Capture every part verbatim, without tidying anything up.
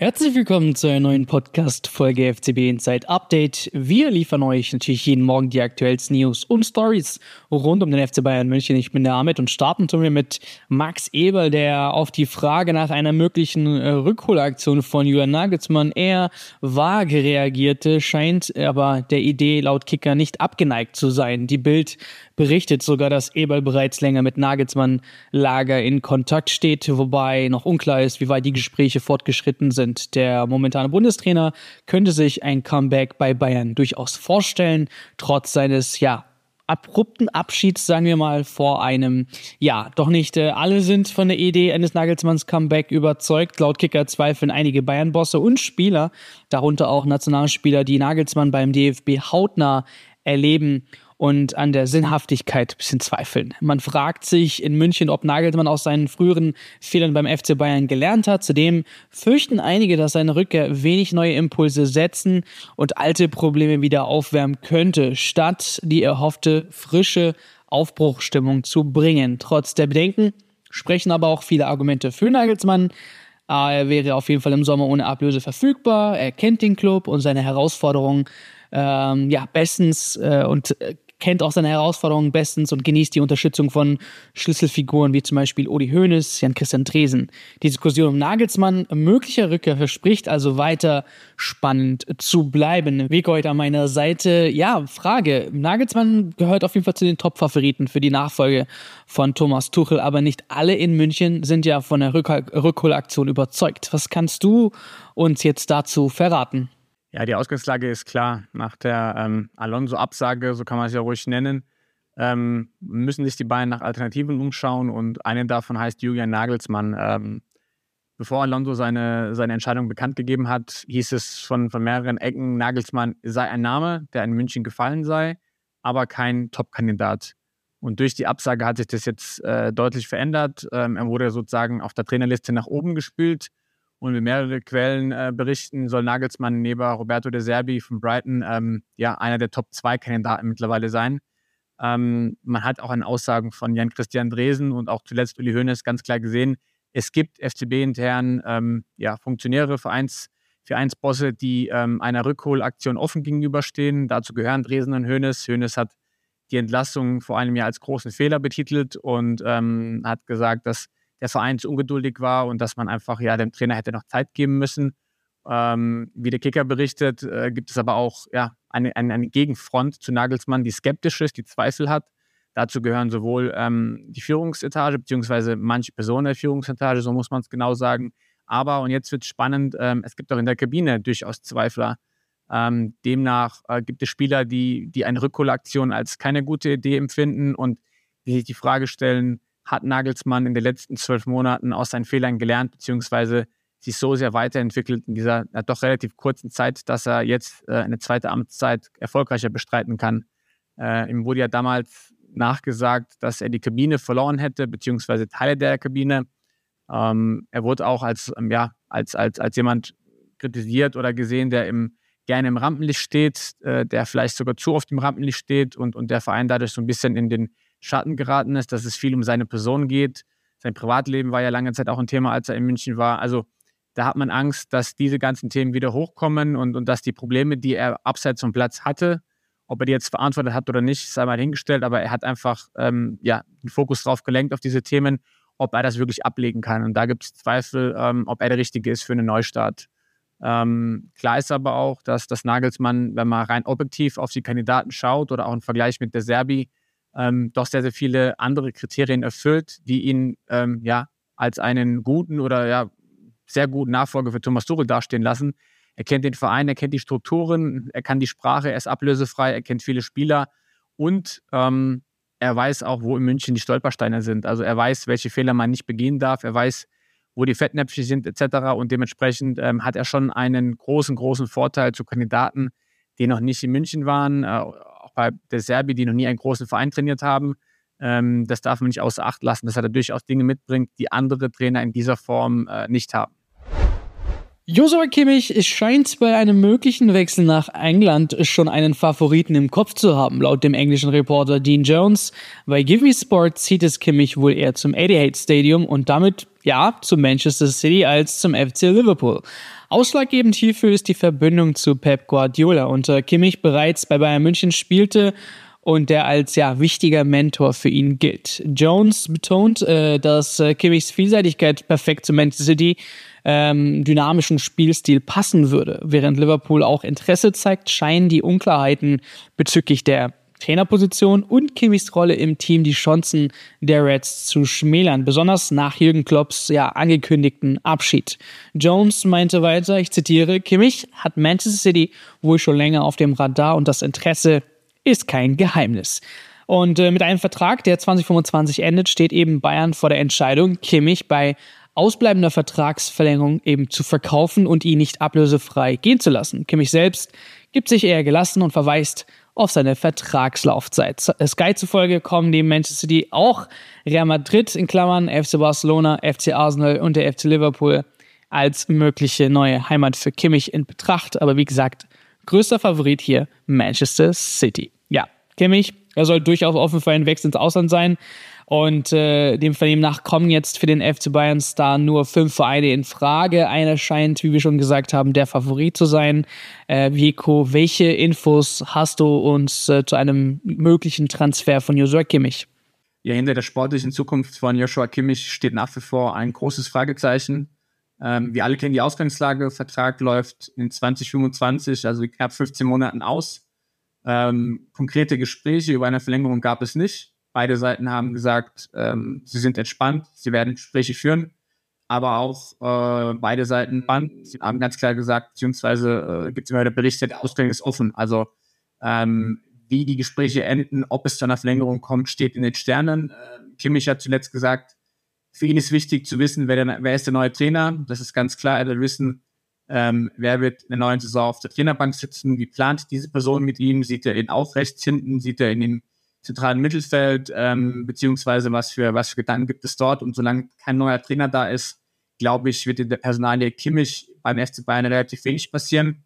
Herzlich willkommen zu einer neuen Podcast-Folge F C B Inside Update. Wir liefern euch natürlich jeden Morgen die aktuellsten News und Stories rund um den F C Bayern München. Ich bin der Ahmed und starten tun wir mit Max Eberl, der auf die Frage nach einer möglichen äh, Rückholaktion von Julian Nagelsmann eher vage reagierte, scheint aber der Idee laut Kicker nicht abgeneigt zu sein. Die Bild berichtet sogar, dass Eberl bereits länger mit Nagelsmann-Lager in Kontakt steht, wobei noch unklar ist, wie weit die Gespräche fortgeschritten sind. Der momentane Bundestrainer könnte sich ein Comeback bei Bayern durchaus vorstellen, trotz seines, ja, abrupten Abschieds, sagen wir mal, vor einem, ja, doch nicht äh, alle sind von der Idee eines Nagelsmanns Comeback überzeugt. Laut Kicker zweifeln einige Bayern-Bosse und Spieler, darunter auch Nationalspieler, die Nagelsmann beim D F B hautnah erleben und an der Sinnhaftigkeit ein bisschen zweifeln. Man fragt sich in München, ob Nagelsmann aus seinen früheren Fehlern beim F C Bayern gelernt hat. Zudem fürchten einige, dass seine Rückkehr wenig neue Impulse setzen und alte Probleme wieder aufwärmen könnte, statt die erhoffte frische Aufbruchstimmung zu bringen. Trotz der Bedenken sprechen aber auch viele Argumente für Nagelsmann. Er wäre auf jeden Fall im Sommer ohne Ablöse verfügbar. Er kennt den Club und seine Herausforderungen ähm, ja, bestens äh, und äh, kennt auch seine Herausforderungen bestens und genießt die Unterstützung von Schlüsselfiguren wie zum Beispiel Uli Hoeneß, Jan-Christian Dresen. Die Diskussion um Nagelsmann möglicher Rückkehr verspricht also weiter spannend zu bleiben. Wie heute an meiner Seite, ja, Frage. Nagelsmann gehört auf jeden Fall zu den Top-Favoriten für die Nachfolge von Thomas Tuchel, aber nicht alle in München sind ja von der Rück- Rückholaktion überzeugt. Was kannst du uns jetzt dazu verraten? Ja, die Ausgangslage ist klar. Nach der ähm, Alonso-Absage, so kann man es ja ruhig nennen, ähm, müssen sich die Bayern nach Alternativen umschauen und eine davon heißt Julian Nagelsmann. Ähm, bevor Alonso seine, seine Entscheidung bekannt gegeben hat, hieß es von, von mehreren Ecken, Nagelsmann sei ein Name, der in München gefallen sei, aber kein Top-Kandidat. Und durch die Absage hat sich das jetzt äh, deutlich verändert. Ähm, er wurde sozusagen auf der Trainerliste nach oben gespült. Und wie mehrere Quellen äh, berichten, soll Nagelsmann neben Roberto De Zerbi von Brighton ähm, ja, einer der Top zwei Kandidaten mittlerweile sein. Ähm, man hat auch an Aussagen von Jan-Christian Dresen und auch zuletzt Uli Hoeneß ganz klar gesehen, es gibt F C B-intern ähm, ja, Funktionäre, Vereins, Vereinsbosse, die ähm, einer Rückholaktion offen gegenüberstehen. Dazu gehören Dresen und Hoeneß. Hoeneß hat die Entlassung vor einem Jahr als großen Fehler betitelt und ähm, hat gesagt, dass der Verein zu ungeduldig war und dass man einfach ja dem Trainer hätte noch Zeit geben müssen. Ähm, wie der Kicker berichtet, äh, gibt es aber auch ja, eine, eine, eine Gegenfront zu Nagelsmann, die skeptisch ist, die Zweifel hat. Dazu gehören sowohl ähm, die Führungsetage, beziehungsweise manche Personen der Führungsetage, so muss man es genau sagen. Aber, und jetzt wird es spannend, ähm, es gibt auch in der Kabine durchaus Zweifler. Ähm, demnach äh, gibt es Spieler, die, die eine Rückholaktion als keine gute Idee empfinden und die sich die Frage stellen, hat Nagelsmann in den letzten zwölf Monaten aus seinen Fehlern gelernt, beziehungsweise sich so sehr weiterentwickelt in dieser ja, doch relativ kurzen Zeit, dass er jetzt äh, eine zweite Amtszeit erfolgreicher bestreiten kann. Äh, ihm wurde ja damals nachgesagt, dass er die Kabine verloren hätte, beziehungsweise Teile der Kabine. Ähm, er wurde auch als, ähm, ja, als, als, als jemand kritisiert oder gesehen, der im, gerne im Rampenlicht steht, äh, der vielleicht sogar zu oft im Rampenlicht steht und, und der Verein dadurch so ein bisschen in den Schatten geraten ist, dass es viel um seine Person geht. Sein Privatleben war ja lange Zeit auch ein Thema, als er in München war. Also da hat man Angst, dass diese ganzen Themen wieder hochkommen und, und dass die Probleme, die er abseits vom Platz hatte, ob er die jetzt verantwortet hat oder nicht, sei mal hingestellt, aber er hat einfach ähm, ja, den Fokus drauf gelenkt auf diese Themen, ob er das wirklich ablegen kann. Und da gibt es Zweifel, ähm, ob er der Richtige ist für einen Neustart. Ähm, klar ist aber auch, dass das Nagelsmann, wenn man rein objektiv auf die Kandidaten schaut oder auch im Vergleich mit De Zerbi, Ähm, doch sehr, sehr viele andere Kriterien erfüllt, die ihn ähm, ja, als einen guten oder ja, sehr guten Nachfolger für Thomas Tuchel dastehen lassen. Er kennt den Verein, er kennt die Strukturen, er kann die Sprache, er ist ablösefrei, er kennt viele Spieler und ähm, er weiß auch, wo in München die Stolpersteine sind. Also er weiß, welche Fehler man nicht begehen darf, er weiß, wo die Fettnäpfchen sind et cetera. Und dementsprechend ähm, hat er schon einen großen, großen Vorteil zu Kandidaten, die noch nicht in München waren, äh, auch bei De Zerbi, die noch nie einen großen Verein trainiert haben. Ähm, das darf man nicht außer Acht lassen, dass er da durchaus Dinge mitbringt, die andere Trainer in dieser Form äh, nicht haben. Joshua Kimmich scheint bei einem möglichen Wechsel nach England schon einen Favoriten im Kopf zu haben. Laut dem englischen Reporter Dean Jones bei Give Me Sport zieht es Kimmich wohl eher zum Etihad Stadium und damit ja, zu Manchester City als zum F C Liverpool. Ausschlaggebend hierfür ist die Verbindung zu Pep Guardiola, unter Kimmich bereits bei Bayern München spielte und der als ja wichtiger Mentor für ihn gilt. Jones betont, äh, dass äh, Kimmichs Vielseitigkeit perfekt zu Manchester City ähm, dynamischen Spielstil passen würde. Während Liverpool auch Interesse zeigt, scheinen die Unklarheiten bezüglich der Trainerposition und Kimmichs Rolle im Team die Chancen der Reds zu schmälern, besonders nach Jürgen Klopps ja angekündigten Abschied. Jones meinte weiter, ich zitiere, Kimmich hat Manchester City wohl schon länger auf dem Radar und das Interesse ist kein Geheimnis. Und äh, mit einem Vertrag, der zwanzig fünfundzwanzig endet, steht eben Bayern vor der Entscheidung, Kimmich bei ausbleibender Vertragsverlängerung eben zu verkaufen und ihn nicht ablösefrei gehen zu lassen. Kimmich selbst gibt sich eher gelassen und verweist auf seine Vertragslaufzeit. Sky zufolge kommen neben Manchester City auch Real Madrid in Klammern, F C Barcelona, F C Arsenal und der F C Liverpool als mögliche neue Heimat für Kimmich in Betracht. Aber wie gesagt, größter Favorit hier Manchester City. Ja, Kimmich, er soll durchaus offen für einen Wechsel ins Ausland sein. Und äh, dem Vernehmen nach kommen jetzt für den F C Bayern-Star nur fünf Vereine in Frage. Einer scheint, wie wir schon gesagt haben, der Favorit zu sein. Äh, Vico, welche Infos hast du uns äh, zu einem möglichen Transfer von Joshua Kimmich? Ja, hinter der sportlichen Zukunft von Joshua Kimmich steht nach wie vor ein großes Fragezeichen. Ähm, wir alle kennen die Ausgangslage. Vertrag läuft in zwanzig fünfundzwanzig, also knapp fünfzehn Monaten aus. Ähm, konkrete Gespräche über eine Verlängerung gab es nicht. Beide Seiten haben gesagt, ähm, sie sind entspannt, sie werden Gespräche führen, aber auch äh, beide Seiten sie haben ganz klar gesagt, beziehungsweise äh, gibt es immer der Bericht, der Ausgang ist offen. Also ähm, wie die Gespräche enden, ob es zu einer Verlängerung kommt, steht in den Sternen. Äh, Kimmich hat zuletzt gesagt, für ihn ist wichtig zu wissen, wer, der, wer ist der neue Trainer. Das ist ganz klar, er will wissen, ähm, wer wird in der neuen Saison auf der Trainerbank sitzen, wie plant diese Person mit ihm, sieht er ihn auch rechts hinten, sieht er in dem zentralen Mittelfeld, ähm, beziehungsweise was für, was für Gedanken gibt es dort. Und solange kein neuer Trainer da ist, glaube ich, wird in der Personalie Kimmich beim F C Bayern relativ wenig passieren.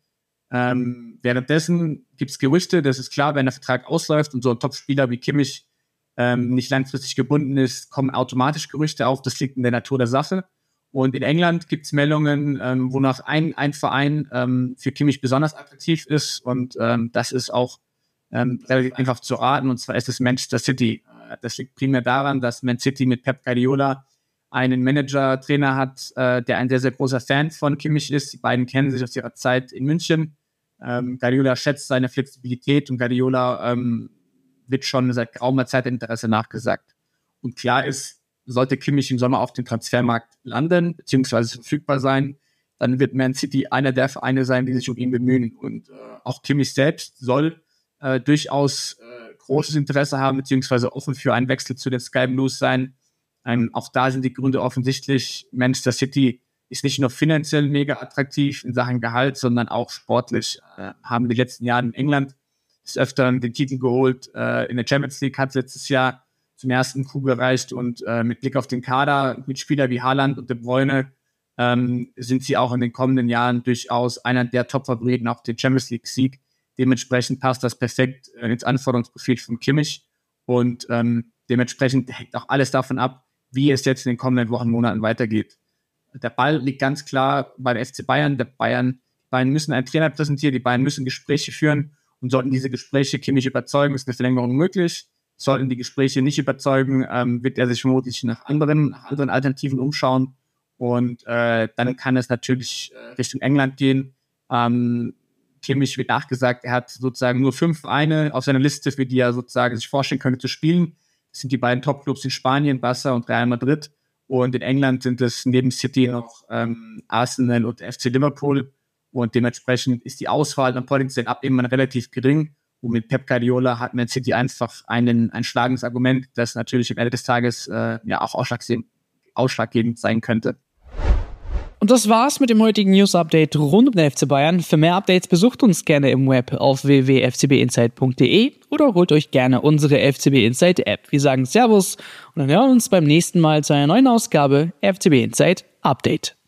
Ähm, währenddessen gibt es Gerüchte, das ist klar, wenn der Vertrag ausläuft und so ein Top-Spieler wie Kimmich ähm, nicht langfristig gebunden ist, kommen automatisch Gerüchte auf. Das liegt in der Natur der Sache. Und in England gibt es Meldungen, ähm, wonach ein, ein Verein ähm, für Kimmich besonders attraktiv ist. Und ähm, das ist auch Ähm, einfach zu raten, und zwar ist es Manchester City. Das liegt primär daran, dass Man City mit Pep Guardiola einen Manager-Trainer hat, äh, der ein sehr, sehr großer Fan von Kimmich ist. Die beiden kennen sich aus ihrer Zeit in München. Ähm, Guardiola schätzt seine Flexibilität und Guardiola ähm, wird schon seit geraumer Zeit Interesse nachgesagt. Und klar ist, sollte Kimmich im Sommer auf dem Transfermarkt landen, beziehungsweise verfügbar sein, dann wird Man City einer der Vereine sein, die sich um ihn bemühen. Und äh, auch Kimmich selbst soll Äh, durchaus äh, großes Interesse haben, beziehungsweise offen für einen Wechsel zu den Sky Blues sein. Ähm, auch da sind die Gründe offensichtlich. Manchester City ist nicht nur finanziell mega attraktiv in Sachen Gehalt, sondern auch sportlich. Äh, haben die letzten Jahre in England des Öfteren den Titel geholt. Äh, in der Champions League hat letztes Jahr zum ersten Coup gereicht und äh, mit Blick auf den Kader mit Spielern wie Haaland und De Bruyne ähm, sind sie auch in den kommenden Jahren durchaus einer der Top-Favoriten auf den Champions League-Sieg. Dementsprechend passt das perfekt äh, ins Anforderungsprofil von Kimmich und ähm, dementsprechend hängt auch alles davon ab, wie es jetzt in den kommenden Wochen, Monaten weitergeht. Der Ball liegt ganz klar bei der F C Bayern. Der Bayern, die Bayern müssen einen Trainer präsentieren, die Bayern müssen Gespräche führen und sollten diese Gespräche Kimmich überzeugen, ist eine Verlängerung möglich. Sollten die Gespräche nicht überzeugen, ähm, wird er sich vermutlich nach anderen, nach anderen Alternativen umschauen und äh, dann kann es natürlich äh, Richtung England gehen. Ähm, Kimmich wird nachgesagt, er hat sozusagen nur fünf Vereine auf seiner Liste, für die er sozusagen sich vorstellen könnte zu spielen. Das sind die beiden Top-Clubs in Spanien, Barca und Real Madrid. Und in England sind es neben City noch ähm, Arsenal und F C Liverpool. Und dementsprechend ist die Auswahl an potenziellen Abnehmern relativ gering. Und mit Pep Guardiola hat Man City einfach einen, ein schlagendes Argument, das natürlich am Ende des Tages äh, ja auch ausschlaggebend sein könnte. Und das war's mit dem heutigen News-Update rund um den F C Bayern. Für mehr Updates besucht uns gerne im Web auf w w w punkt f c b insight punkt d e oder holt euch gerne unsere F C B Insight App. Wir sagen Servus und dann hören wir uns beim nächsten Mal zu einer neuen Ausgabe F C B Insight Update.